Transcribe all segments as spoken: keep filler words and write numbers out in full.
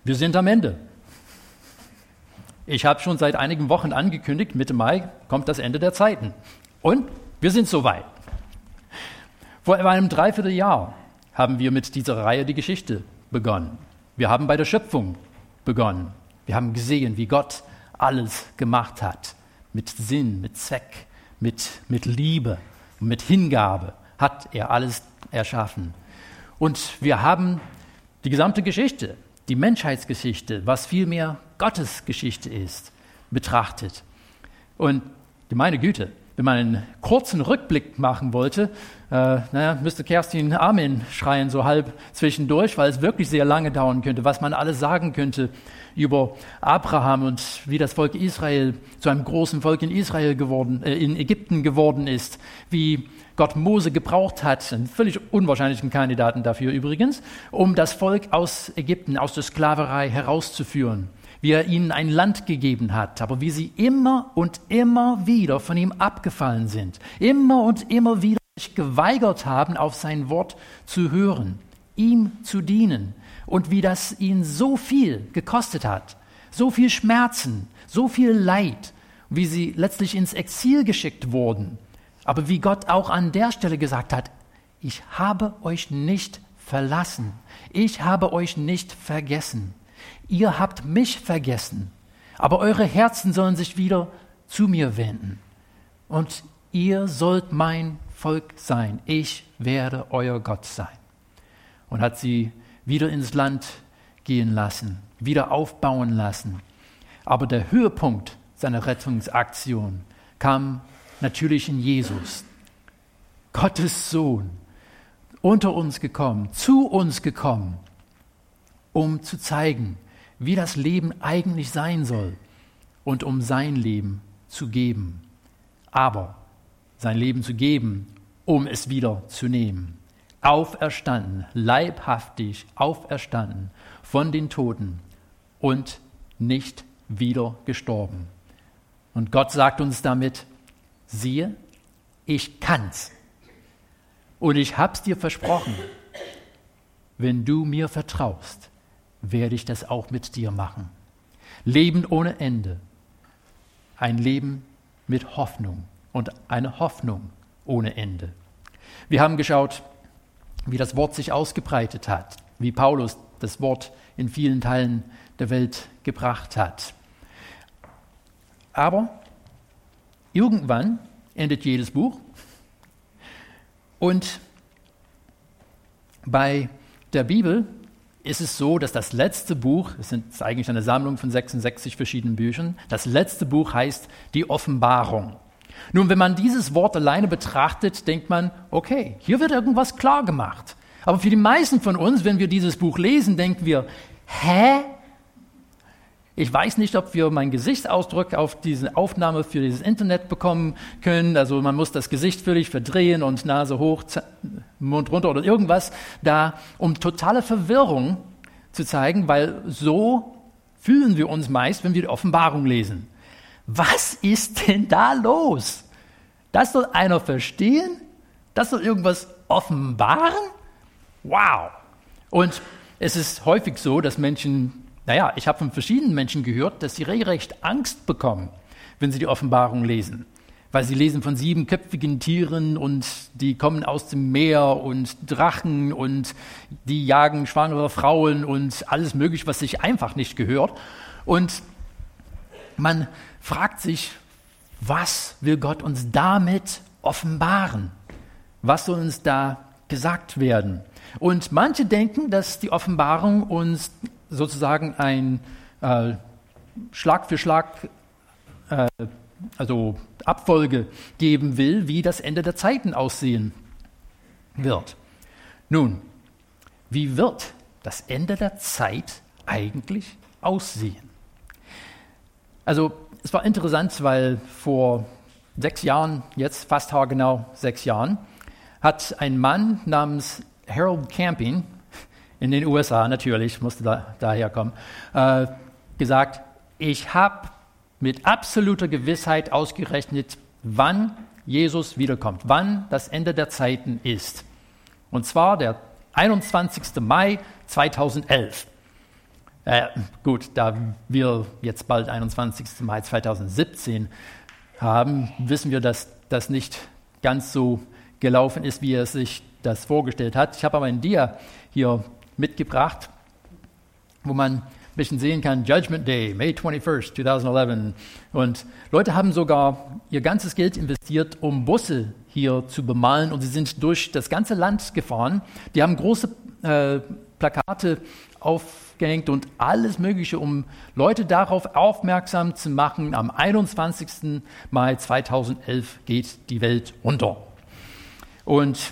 Wir sind am Ende. Ich habe schon seit einigen Wochen angekündigt, Mitte Mai kommt das Ende der Zeiten. Und wir sind soweit. Vor einem Dreivierteljahr haben wir mit dieser Reihe die Geschichte begonnen. Wir haben bei der Schöpfung begonnen. Wir haben gesehen, wie Gott alles gemacht hat. Mit Sinn, mit Zweck, mit, mit Liebe und mit Hingabe hat er alles erschaffen. Und wir haben die gesamte Geschichte, die Menschheitsgeschichte, was vielmehr Gottes Geschichte ist, betrachtet. Und meine Güte, wenn man einen kurzen Rückblick machen wollte, äh, naja, müsste Kerstin Amen schreien, so halb zwischendurch, weil es wirklich sehr lange dauern könnte, was man alles sagen könnte über Abraham und wie das Volk Israel zu einem großen Volk in Israel geworden, äh, in Ägypten geworden ist, wie Gott Mose gebraucht hat, einen völlig unwahrscheinlichen Kandidaten dafür übrigens, um das Volk aus Ägypten, aus der Sklaverei herauszuführen, wie er ihnen ein Land gegeben hat, aber wie sie immer und immer wieder von ihm abgefallen sind, immer und immer wieder sich geweigert haben, auf sein Wort zu hören, ihm zu dienen und wie das ihn so viel gekostet hat, so viel Schmerzen, so viel Leid, wie sie letztlich ins Exil geschickt wurden. Aber wie Gott auch an der Stelle gesagt hat, ich habe euch nicht verlassen, ich habe euch nicht vergessen. Ihr habt mich vergessen, aber eure Herzen sollen sich wieder zu mir wenden. Und ihr sollt mein Volk sein, ich werde euer Gott sein. Und hat sie wieder ins Land gehen lassen, wieder aufbauen lassen. Aber der Höhepunkt seiner Rettungsaktion kam natürlich in Jesus, Gottes Sohn, unter uns gekommen, zu uns gekommen, um zu zeigen, wie das Leben eigentlich sein soll und um sein Leben zu geben. Aber sein Leben zu geben, um es wieder zu nehmen. Auferstanden, leibhaftig auferstanden von den Toten und nicht wieder gestorben. Und Gott sagt uns damit, siehe, ich kann's. Und ich hab's dir versprochen. Wenn du mir vertraust, werde ich das auch mit dir machen. Leben ohne Ende. Ein Leben mit Hoffnung und eine Hoffnung ohne Ende. Wir haben geschaut, wie das Wort sich ausgebreitet hat, wie Paulus das Wort in vielen Teilen der Welt gebracht hat. Aber irgendwann endet jedes Buch und bei der Bibel ist es so, dass das letzte Buch, es ist eigentlich eine Sammlung von sechsundsechzig verschiedenen Büchern, das letzte Buch heißt die Offenbarung. Nun, wenn man dieses Wort alleine betrachtet, denkt man, okay, hier wird irgendwas klar gemacht. Aber für die meisten von uns, wenn wir dieses Buch lesen, denken wir, hä? Ich weiß nicht, ob wir meinen Gesichtsausdruck auf diese Aufnahme für dieses Internet bekommen können. Also man muss das Gesicht völlig verdrehen und Nase hoch, Mund runter oder irgendwas da, um totale Verwirrung zu zeigen, weil so fühlen wir uns meist, wenn wir die Offenbarung lesen. Was ist denn da los? Das soll einer verstehen? Das soll irgendwas offenbaren? Wow! Und es ist häufig so, dass Menschen Naja, ich habe von verschiedenen Menschen gehört, dass sie regelrecht Angst bekommen, wenn sie die Offenbarung lesen. Weil sie lesen von siebenköpfigen Tieren und die kommen aus dem Meer und Drachen und die jagen schwangere Frauen und alles Mögliche, was sich einfach nicht gehört. Und man fragt sich, was will Gott uns damit offenbaren? Was soll uns da gesagt werden? Und manche denken, dass die Offenbarung uns sozusagen ein äh, Schlag für Schlag, äh, also Abfolge geben will, wie das Ende der Zeiten aussehen wird. Nun, wie wird das Ende der Zeit eigentlich aussehen? Also es war interessant, weil vor sechs Jahren, jetzt fast haargenau sechs Jahren, hat ein Mann namens Harold Camping, in den U S A natürlich, musste da, daher kommen, äh, gesagt, ich habe mit absoluter Gewissheit ausgerechnet, wann Jesus wiederkommt, wann das Ende der Zeiten ist. Und zwar der einundzwanzigsten Mai zweitausendelf. Äh, gut, da wir jetzt bald einundzwanzigsten Mai zweitausendsiebzehn haben, wissen wir, dass das nicht ganz so gelaufen ist, wie er sich das vorgestellt hat. Ich habe aber ein Dia hier mitgebracht, wo man ein bisschen sehen kann, Judgment Day, May twenty-first, twenty eleven. Und Leute haben sogar ihr ganzes Geld investiert, um Busse hier zu bemalen, und sie sind durch das ganze Land gefahren. Die haben große äh, Plakate aufgehängt und alles Mögliche, um Leute darauf aufmerksam zu machen, am einundzwanzigsten Mai zweitausendelf geht die Welt unter. Und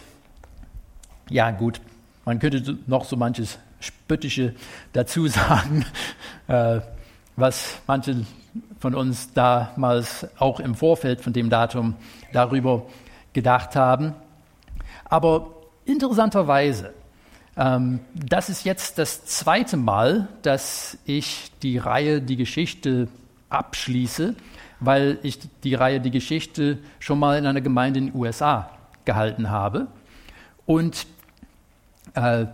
ja gut, man könnte noch so manches Spöttische dazu sagen, äh, was manche von uns damals auch im Vorfeld von dem Datum darüber gedacht haben. Aber interessanterweise, ähm, das ist jetzt das zweite Mal, dass ich die Reihe Die Geschichte abschließe, weil ich die Reihe Die Geschichte schon mal in einer Gemeinde in den U S A gehalten habe. Und äh,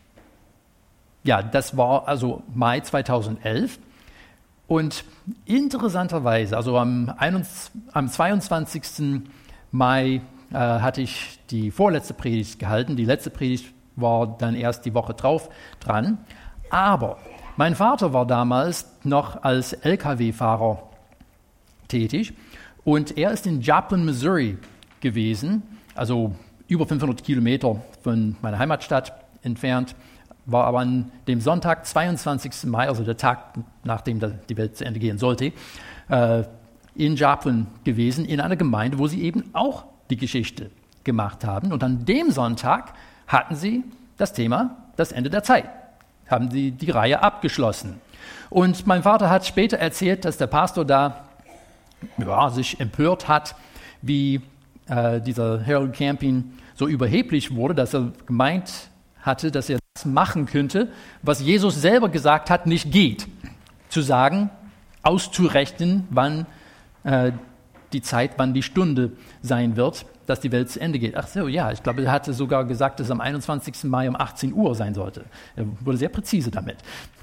ja, das war also Mai zweitausendelf. Und interessanterweise, also am, am zweiundzwanzigsten Mai äh, hatte ich die vorletzte Predigt gehalten. Die letzte Predigt war dann erst die Woche drauf dran. Aber mein Vater war damals noch als L K W-Fahrer tätig und er ist in Joplin, Missouri gewesen, also über fünfhundert Kilometer von meiner Heimatstadt entfernt, war aber an dem Sonntag, zweiundzwanzigsten Mai, also der Tag, nachdem die Welt zu Ende gehen sollte, äh, in Joplin gewesen, in einer Gemeinde, wo sie eben auch die Geschichte gemacht haben. Und an dem Sonntag hatten sie das Thema das Ende der Zeit, haben sie die Reihe abgeschlossen. Und mein Vater hat später erzählt, dass der Pastor da ja, sich empört hat, wie äh, dieser Harold Camping so überheblich wurde, dass er gemeint hatte, dass er das machen könnte, was Jesus selber gesagt hat, nicht geht. Zu sagen, auszurechnen, wann äh, die Zeit, wann die Stunde sein wird, dass die Welt zu Ende geht. Ach so, ja, ich glaube, er hatte sogar gesagt, dass es am einundzwanzigsten Mai um achtzehn Uhr sein sollte. Er wurde sehr präzise damit.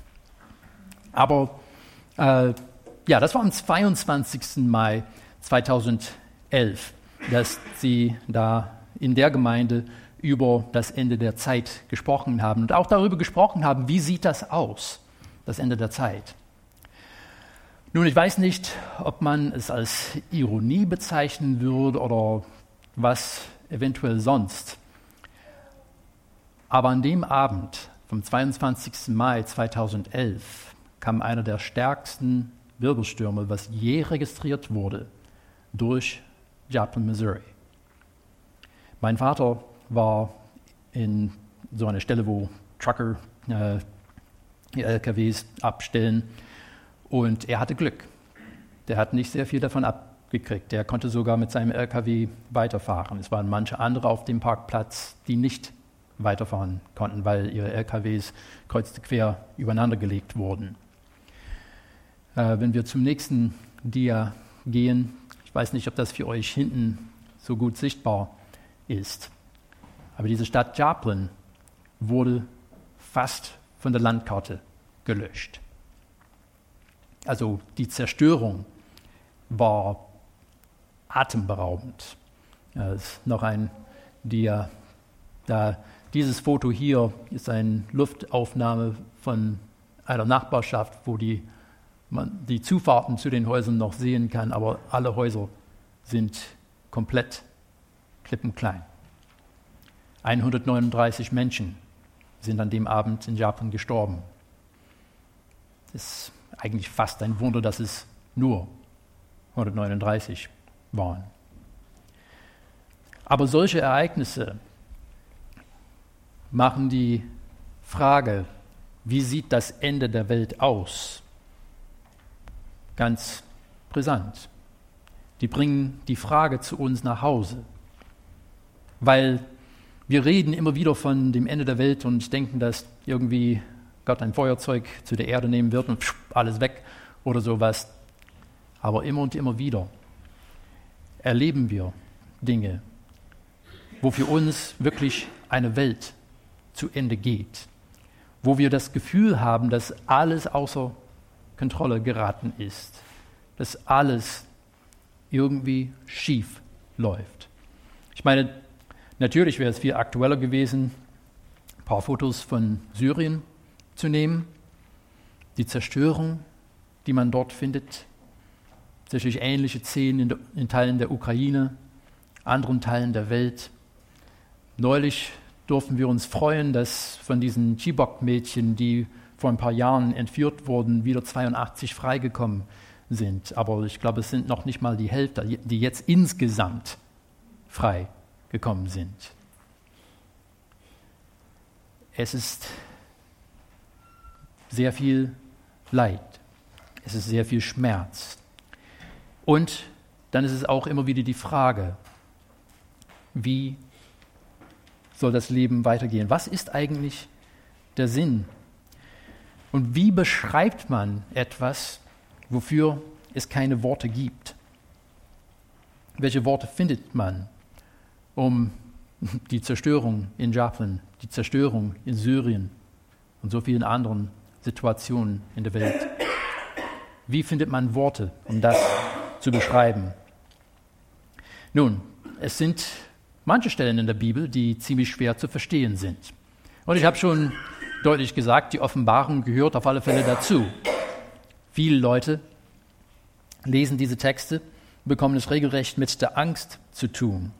Aber äh, ja, das war am zweiundzwanzigsten Mai zweitausendelf, dass sie da in der Gemeinde über das Ende der Zeit gesprochen haben und auch darüber gesprochen haben, wie sieht das aus, das Ende der Zeit. Nun, ich weiß nicht, ob man es als Ironie bezeichnen würde oder was eventuell sonst. Aber an dem Abend, vom zweiundzwanzigsten Mai zweitausendelf, kam einer der stärksten Wirbelstürme, was je registriert wurde, durch Joplin, Missouri. Mein Vater war in so einer Stelle, wo Trucker äh, die L K Ws abstellen, und er hatte Glück. Der hat nicht sehr viel davon abgekriegt. Der konnte sogar mit seinem L K W weiterfahren. Es waren manche andere auf dem Parkplatz, die nicht weiterfahren konnten, weil ihre L K Ws kreuz und quer übereinander gelegt wurden. Äh, wenn wir zum nächsten Dia gehen, ich weiß nicht, ob das für euch hinten so gut sichtbar ist, aber diese Stadt Joplin wurde fast von der Landkarte gelöscht. Also die Zerstörung war atemberaubend. Ja, das ist noch ein Dia. Da, dieses Foto hier ist eine Luftaufnahme von einer Nachbarschaft, wo die, man die Zufahrten zu den Häusern noch sehen kann, aber alle Häuser sind komplett klippenklein. hundertneununddreißig Menschen sind an dem Abend in Japan gestorben. Das ist eigentlich fast ein Wunder, dass es nur hundertneununddreißig waren. Aber solche Ereignisse machen die Frage, wie sieht das Ende der Welt aus, ganz brisant. Die bringen die Frage zu uns nach Hause, weil wir reden immer wieder von dem Ende der Welt und denken, dass irgendwie Gott ein Feuerzeug zu der Erde nehmen wird und alles weg oder sowas. Aber immer und immer wieder erleben wir Dinge, wo für uns wirklich eine Welt zu Ende geht. wo wir das Gefühl haben, dass alles außer Kontrolle geraten ist, dass alles irgendwie schief läuft. Ich meine, natürlich wäre es viel aktueller gewesen, ein paar Fotos von Syrien zu nehmen, die Zerstörung, die man dort findet, tatsächlich ähnliche Szenen in, de, in Teilen der Ukraine, anderen Teilen der Welt. Neulich durften wir uns freuen, dass von diesen Chibok-Mädchen, die vor ein paar Jahren entführt wurden, wieder zweiundachtzig freigekommen sind. Aber ich glaube, es sind noch nicht mal die Hälfte, die jetzt insgesamt freigekommen sind. Es ist sehr viel Leid. Es ist sehr viel Schmerz. Und dann ist es auch immer wieder die Frage, wie soll das Leben weitergehen? Was ist eigentlich der Sinn? Und wie beschreibt man etwas, wofür es keine Worte gibt? Welche Worte findet man, um die Zerstörung in Japan, die Zerstörung in Syrien und so vielen anderen Situationen in der Welt? Wie findet man Worte, um das zu beschreiben? Nun, es sind manche Stellen in der Bibel, die ziemlich schwer zu verstehen sind. Und ich habe schon deutlich gesagt, die Offenbarung gehört auf alle Fälle dazu. Viele Leute lesen diese Texte und bekommen es regelrecht mit der Angst zu tun.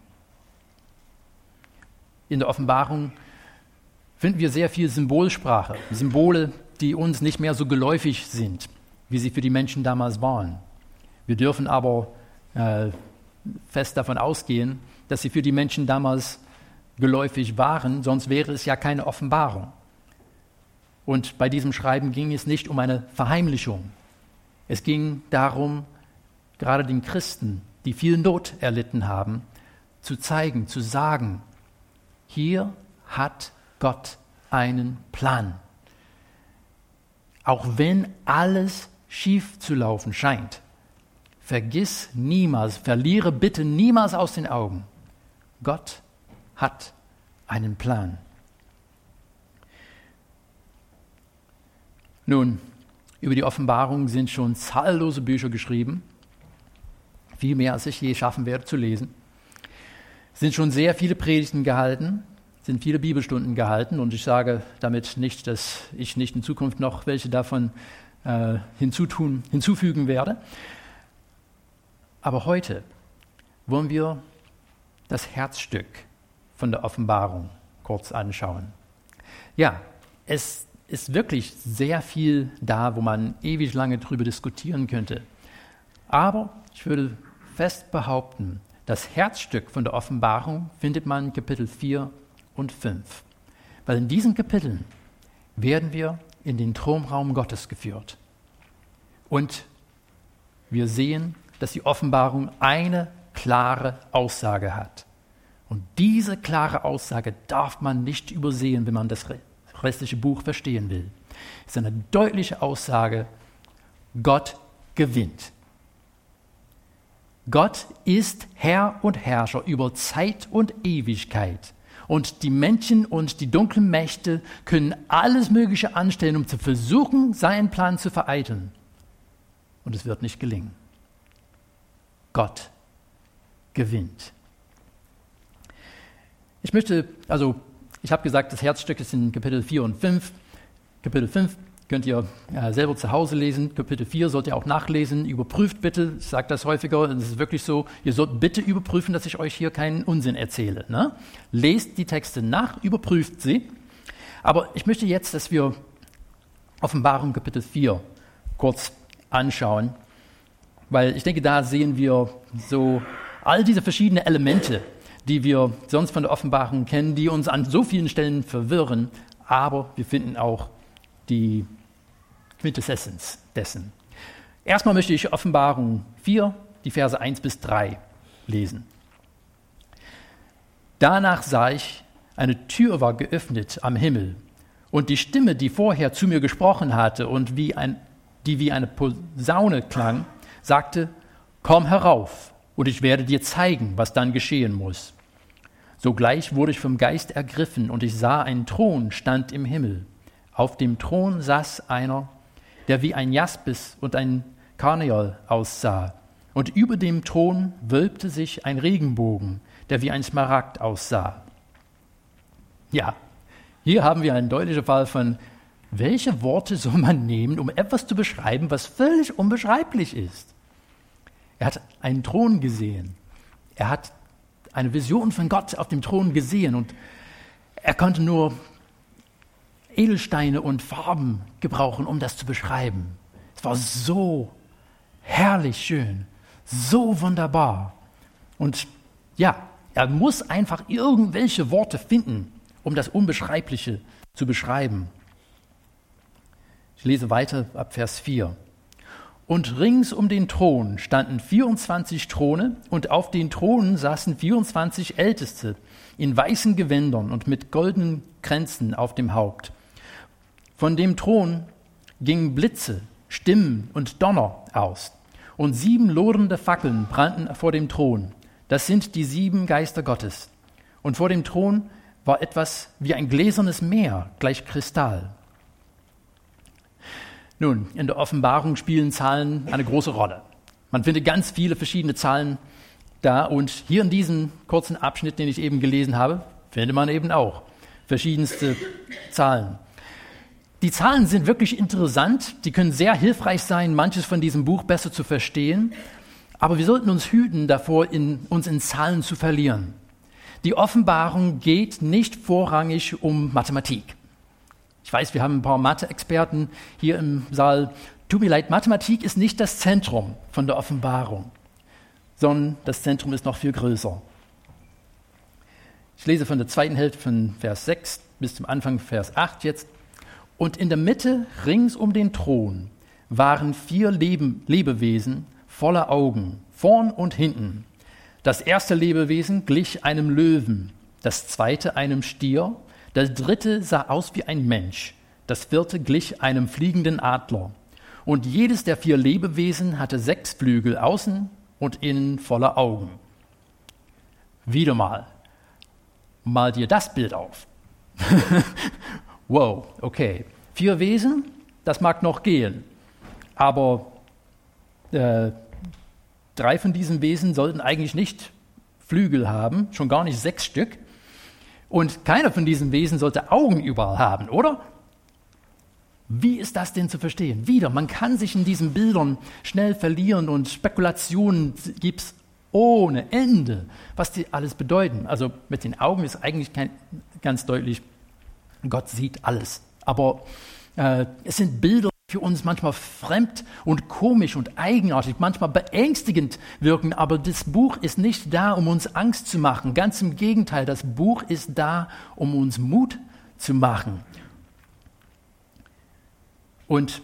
In der Offenbarung finden wir sehr viel Symbolsprache, Symbole, die uns nicht mehr so geläufig sind, wie sie für die Menschen damals waren. Wir dürfen aber äh, fest davon ausgehen, dass sie für die Menschen damals geläufig waren, sonst wäre es ja keine Offenbarung. Und bei diesem Schreiben ging es nicht um eine Verheimlichung. Es ging darum, gerade den Christen, die viel Not erlitten haben, zu zeigen, zu sagen, hier hat Gott einen Plan. Auch wenn alles schief zu laufen scheint, vergiss niemals, verliere bitte niemals aus den Augen, Gott hat einen Plan. Nun, über die Offenbarung sind schon zahllose Bücher geschrieben, viel mehr als ich je schaffen werde zu lesen. Es sind schon sehr viele Predigten gehalten, sind viele Bibelstunden gehalten und ich sage damit nicht, dass ich nicht in Zukunft noch welche davon äh, hinzutun, hinzufügen werde. Aber heute wollen wir das Herzstück von der Offenbarung kurz anschauen. Ja, es ist wirklich sehr viel da, wo man ewig lange drüber diskutieren könnte. Aber ich würde fest behaupten, das Herzstück von der Offenbarung findet man in Kapitel vier und fünf. Weil in diesen Kapiteln werden wir in den Thronraum Gottes geführt. Und wir sehen, dass die Offenbarung eine klare Aussage hat. Und diese klare Aussage darf man nicht übersehen, wenn man das restliche Buch verstehen will. Es ist eine deutliche Aussage, Gott gewinnt. Gott ist Herr und Herrscher über Zeit und Ewigkeit. Und die Menschen und die dunklen Mächte können alles Mögliche anstellen, um zu versuchen, seinen Plan zu vereiteln. Und es wird nicht gelingen. Gott gewinnt. Ich möchte, also ich habe gesagt, das Herzstück ist in Kapitel vier und fünf. Kapitel fünf könnt ihr äh, selber zu Hause lesen. Kapitel vier sollt ihr auch nachlesen. Überprüft bitte, ich sage das häufiger, und es ist wirklich so, ihr sollt bitte überprüfen, dass ich euch hier keinen Unsinn erzähle. Ne? Lest die Texte nach, überprüft sie. Aber ich möchte jetzt, dass wir Offenbarung Kapitel vier kurz anschauen, weil ich denke, da sehen wir so all diese verschiedenen Elemente, die wir sonst von der Offenbarung kennen, die uns an so vielen Stellen verwirren, aber wir finden auch die Quintessenz dessen. Erstmal möchte ich Offenbarung vier, die Verse eins bis drei lesen. Danach sah ich, eine Tür war geöffnet am Himmel, und die Stimme, die vorher zu mir gesprochen hatte und wie ein, die wie eine Posaune klang, sagte, komm herauf, und ich werde dir zeigen, was dann geschehen muss. Sogleich wurde ich vom Geist ergriffen, und ich sah, ein Thron stand im Himmel. Auf dem Thron saß einer, der wie ein Jaspis und ein Karneol aussah. Und über dem Thron wölbte sich ein Regenbogen, der wie ein Smaragd aussah. Ja, hier haben wir einen deutlichen Fall von, welche Worte soll man nehmen, um etwas zu beschreiben, was völlig unbeschreiblich ist. Er hat einen Thron gesehen. Er hat eine Vision von Gott auf dem Thron gesehen und er konnte nur Edelsteine und Farben gebrauchen, um das zu beschreiben. Es war so herrlich schön, so wunderbar. Und ja, er muss einfach irgendwelche Worte finden, um das Unbeschreibliche zu beschreiben. Ich lese weiter ab Vers vier. Und rings um den Thron standen vierundzwanzig Throne, und auf den Thronen saßen vierundzwanzig Älteste in weißen Gewändern und mit goldenen Kränzen auf dem Haupt. Von dem Thron gingen Blitze, Stimmen und Donner aus, und sieben lodernde Fackeln brannten vor dem Thron. Das sind die sieben Geister Gottes. Und vor dem Thron war etwas wie ein gläsernes Meer, gleich Kristall. Nun, in der Offenbarung spielen Zahlen eine große Rolle. Man findet ganz viele verschiedene Zahlen da, und hier in diesem kurzen Abschnitt, den ich eben gelesen habe, findet man eben auch verschiedenste Zahlen. Die Zahlen sind wirklich interessant, die können sehr hilfreich sein, manches von diesem Buch besser zu verstehen, aber wir sollten uns hüten davor, in, uns in Zahlen zu verlieren. Die Offenbarung geht nicht vorrangig um Mathematik. Ich weiß, wir haben ein paar Mathe-Experten hier im Saal. Tut mir leid, Mathematik ist nicht das Zentrum von der Offenbarung, sondern das Zentrum ist noch viel größer. Ich lese von der zweiten Hälfte von Vers sechs bis zum Anfang Vers acht jetzt. Und in der Mitte, rings um den Thron, waren vier Leben, Lebewesen voller Augen, vorn und hinten. Das erste Lebewesen glich einem Löwen, das zweite einem Stier, das dritte sah aus wie ein Mensch, das vierte glich einem fliegenden Adler. Und jedes der vier Lebewesen hatte sechs Flügel außen und innen voller Augen. Wieder mal, mal dir das Bild auf. Wow, okay. Vier Wesen, das mag noch gehen, aber äh, drei von diesen Wesen sollten eigentlich nicht Flügel haben, schon gar nicht sechs Stück. Und keiner von diesen Wesen sollte Augen überall haben, oder? Wie ist das denn zu verstehen? Wieder, man kann sich in diesen Bildern schnell verlieren und Spekulationen gibt es ohne Ende, was die alles bedeuten. Also mit den Augen ist eigentlich kein, ganz deutlich, Gott sieht alles. Aber äh, es sind Bilder, die für uns manchmal fremd und komisch und eigenartig, manchmal beängstigend wirken. Aber das Buch ist nicht da, um uns Angst zu machen. Ganz im Gegenteil, das Buch ist da, um uns Mut zu machen. Und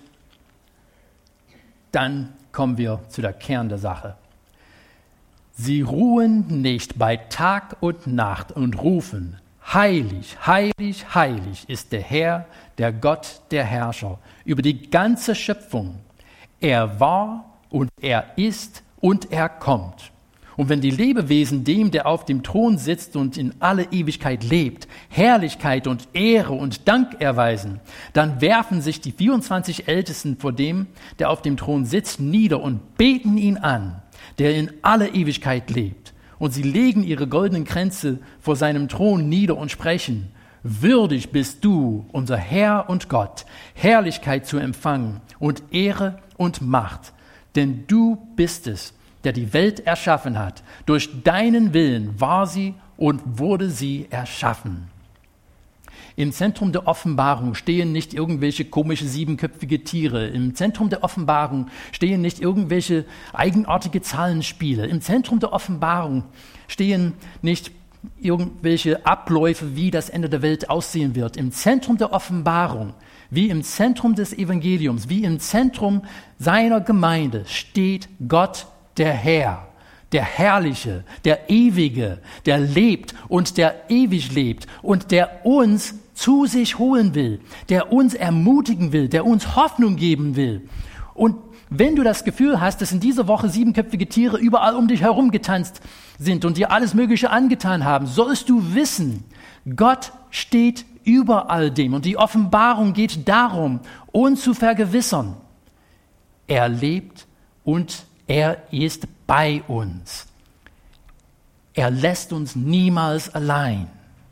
dann kommen wir zu der Kern der Sache. Sie ruhen nicht bei Tag und Nacht und rufen, heilig, heilig, heilig ist der Herr, der Gott, der Herrscher, über die ganze Schöpfung. Er war und er ist und er kommt. Und wenn die Lebewesen dem, der auf dem Thron sitzt und in alle Ewigkeit lebt, Herrlichkeit und Ehre und Dank erweisen, dann werfen sich die vierundzwanzig Ältesten vor dem, der auf dem Thron sitzt, nieder und beten ihn an, der in alle Ewigkeit lebt. Und sie legen ihre goldenen Kränze vor seinem Thron nieder und sprechen, würdig bist du, unser Herr und Gott, Herrlichkeit zu empfangen und Ehre und Macht, denn du bist es, der die Welt erschaffen hat. Durch deinen Willen war sie und wurde sie erschaffen. Im Zentrum der Offenbarung stehen nicht irgendwelche komische siebenköpfige Tiere. Im Zentrum der Offenbarung stehen nicht irgendwelche eigenartige Zahlenspiele. Im Zentrum der Offenbarung stehen nicht irgendwelche Abläufe, wie das Ende der Welt aussehen wird. Im Zentrum der Offenbarung, wie im Zentrum des Evangeliums, wie im Zentrum seiner Gemeinde steht Gott, der Herr, der Herrliche, der Ewige, der lebt und der ewig lebt und der uns zu sich holen will, der uns ermutigen will, der uns Hoffnung geben will. Und wenn du das Gefühl hast, dass in dieser Woche siebenköpfige Tiere überall um dich herum getanzt sind und dir alles Mögliche angetan haben, sollst du wissen, Gott steht über all dem. Und die Offenbarung geht darum, uns zu vergewissern. Er lebt und er ist bei uns. Er lässt uns niemals allein.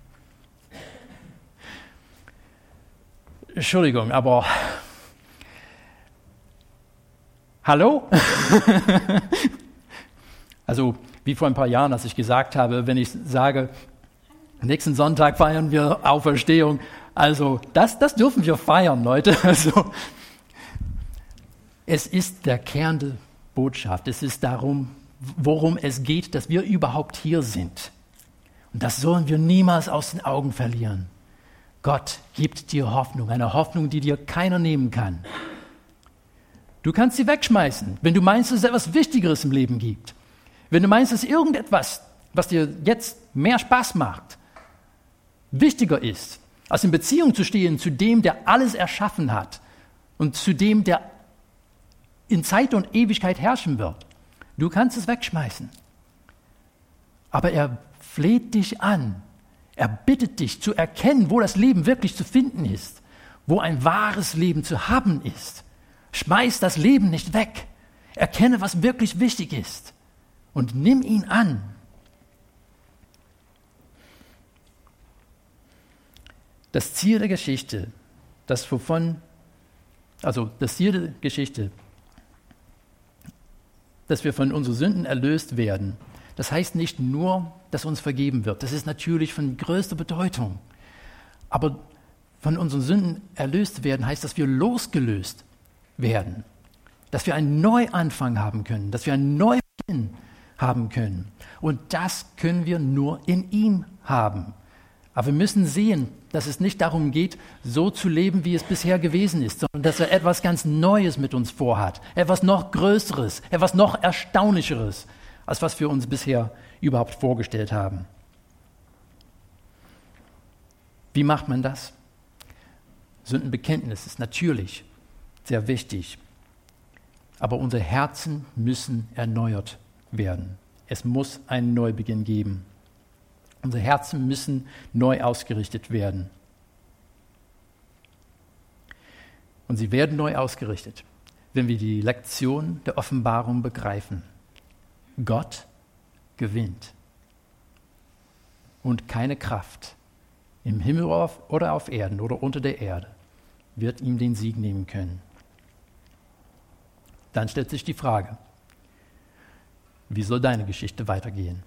Entschuldigung, aber hallo? Also wie vor ein paar Jahren, als ich gesagt habe, wenn ich sage, nächsten Sonntag feiern wir Auferstehung, also das, das dürfen wir feiern, Leute. Also, es ist der Kern der Botschaft. Es ist darum, worum es geht, dass wir überhaupt hier sind. Und das sollen wir niemals aus den Augen verlieren. Gott gibt dir Hoffnung, eine Hoffnung, die dir keiner nehmen kann. Du kannst sie wegschmeißen, wenn du meinst, dass es etwas Wichtigeres im Leben gibt. Wenn du meinst, dass irgendetwas, was dir jetzt mehr Spaß macht, wichtiger ist, als in Beziehung zu stehen zu dem, der alles erschaffen hat und zu dem, der in Zeit und Ewigkeit herrschen wird. Du kannst es wegschmeißen. Aber er fleht dich an. Er bittet dich zu erkennen, wo das Leben wirklich zu finden ist, wo ein wahres Leben zu haben ist. Schmeiß das Leben nicht weg. Erkenne, was wirklich wichtig ist und nimm ihn an. Das Ziel der Geschichte, das wovon, also das Ziel der Geschichte, dass wir von unseren Sünden erlöst werden, das heißt nicht nur, dass uns vergeben wird. Das ist natürlich von größter Bedeutung. Aber von unseren Sünden erlöst werden, heißt, dass wir losgelöst werden. Dass wir einen Neuanfang haben können. Dass wir einen Neubeginn haben können. Und das können wir nur in ihm haben. Aber wir müssen sehen, dass es nicht darum geht, so zu leben, wie es bisher gewesen ist, sondern dass er etwas ganz Neues mit uns vorhat. Etwas noch Größeres, etwas noch Erstaunlicheres, als was wir uns bisher überhaupt vorgestellt haben. Wie macht man das? Sündenbekenntnis ist natürlich sehr wichtig, aber unsere Herzen müssen erneuert werden. Es muss einen Neubeginn geben. Unsere Herzen müssen neu ausgerichtet werden. Und sie werden neu ausgerichtet, wenn wir die Lektion der Offenbarung begreifen. Gott gewinnt. Und keine Kraft im Himmel oder auf Erden oder unter der Erde wird ihm den Sieg nehmen können. Dann stellt sich die Frage, wie soll deine Geschichte weitergehen?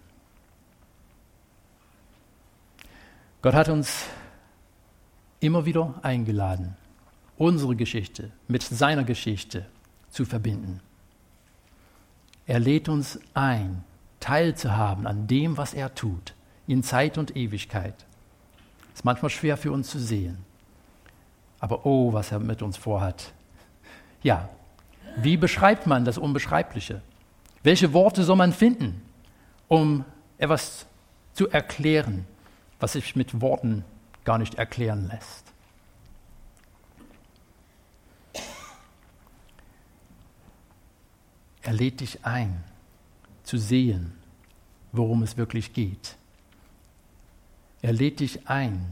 Gott hat uns immer wieder eingeladen, unsere Geschichte mit seiner Geschichte zu verbinden. Er lädt uns ein, teilzuhaben an dem, was er tut, in Zeit und Ewigkeit. Ist manchmal schwer für uns zu sehen. Aber oh, was er mit uns vorhat. Ja, wie beschreibt man das Unbeschreibliche? Welche Worte soll man finden, um etwas zu erklären, was sich mit Worten gar nicht erklären lässt? Er lädt dich ein, zu sehen, worum es wirklich geht. Er lädt dich ein,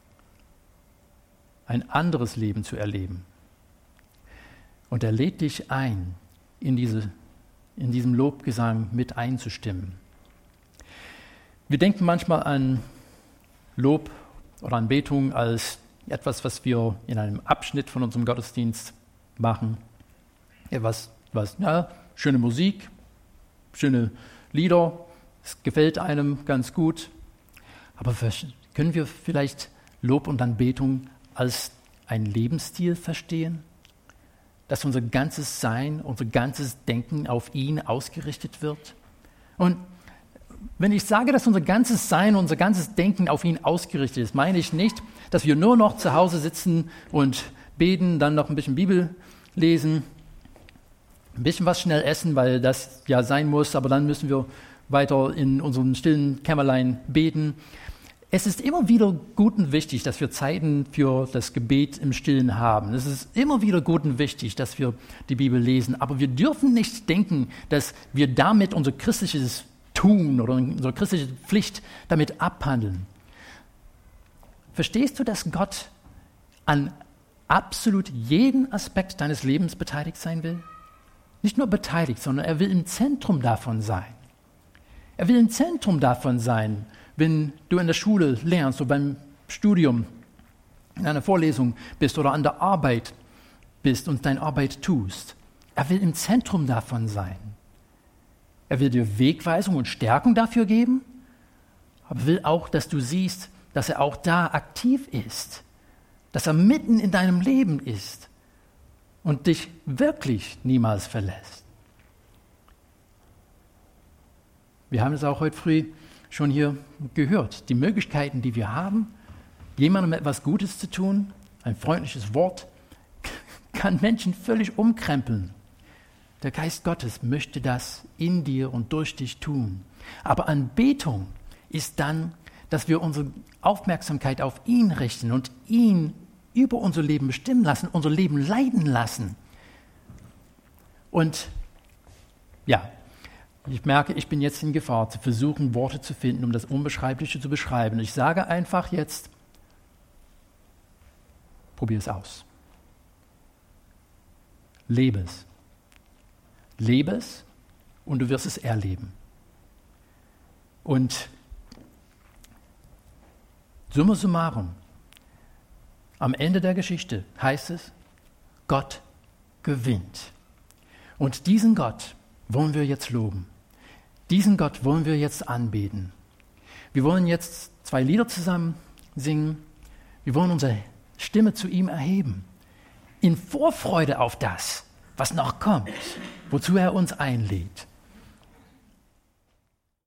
ein anderes Leben zu erleben. Und er lädt dich ein, in, diese, in diesem Lobgesang mit einzustimmen. Wir denken manchmal an Lob oder Anbetung als etwas, was wir in einem Abschnitt von unserem Gottesdienst machen. Etwas, was, ja, schöne Musik, schöne Lieder, es gefällt einem ganz gut. Aber können wir vielleicht Lob und Anbetung als einen Lebensstil verstehen? Dass unser ganzes Sein, unser ganzes Denken auf ihn ausgerichtet wird? Und wenn ich sage, dass unser ganzes Sein, unser ganzes Denken auf ihn ausgerichtet ist, meine ich nicht, dass wir nur noch zu Hause sitzen und beten, dann noch ein bisschen Bibel lesen, ein bisschen was schnell essen, weil das ja sein muss, aber dann müssen wir weiter in unserem stillen Kämmerlein beten. Es ist immer wieder gut und wichtig, dass wir Zeiten für das Gebet im Stillen haben. Es ist immer wieder gut und wichtig, dass wir die Bibel lesen. Aber wir dürfen nicht denken, dass wir damit unser christliches Tun oder unsere christliche Pflicht damit abhandeln. Verstehst du, dass Gott an absolut jeden Aspekt deines Lebens beteiligt sein will? Nicht nur beteiligt, sondern er will im Zentrum davon sein. Er will im Zentrum davon sein, wenn du in der Schule lernst oder beim Studium, in einer Vorlesung bist oder an der Arbeit bist und deine Arbeit tust. Er will im Zentrum davon sein. Er will dir Wegweisung und Stärkung dafür geben, aber will auch, dass du siehst, dass er auch da aktiv ist, dass er mitten in deinem Leben ist und dich wirklich niemals verlässt. Wir haben es auch heute früh schon hier gehört, die Möglichkeiten, die wir haben, jemandem etwas Gutes zu tun, ein freundliches Wort, kann Menschen völlig umkrempeln. Der Geist Gottes möchte das in dir und durch dich tun. Aber Anbetung ist dann, dass wir unsere Aufmerksamkeit auf ihn richten und ihn über unser Leben bestimmen lassen, unser Leben leiten lassen. Und ja, ich merke, ich bin jetzt in Gefahr, zu versuchen, Worte zu finden, um das Unbeschreibliche zu beschreiben. Ich sage einfach jetzt, probier es aus. Lebe es. Lebe es und du wirst es erleben. Und summa summarum, am Ende der Geschichte heißt es, Gott gewinnt. Und diesen Gott wollen wir jetzt loben. Diesen Gott wollen wir jetzt anbeten. Wir wollen jetzt zwei Lieder zusammen singen. Wir wollen unsere Stimme zu ihm erheben. In Vorfreude auf das, was noch kommt, wozu er uns einlädt.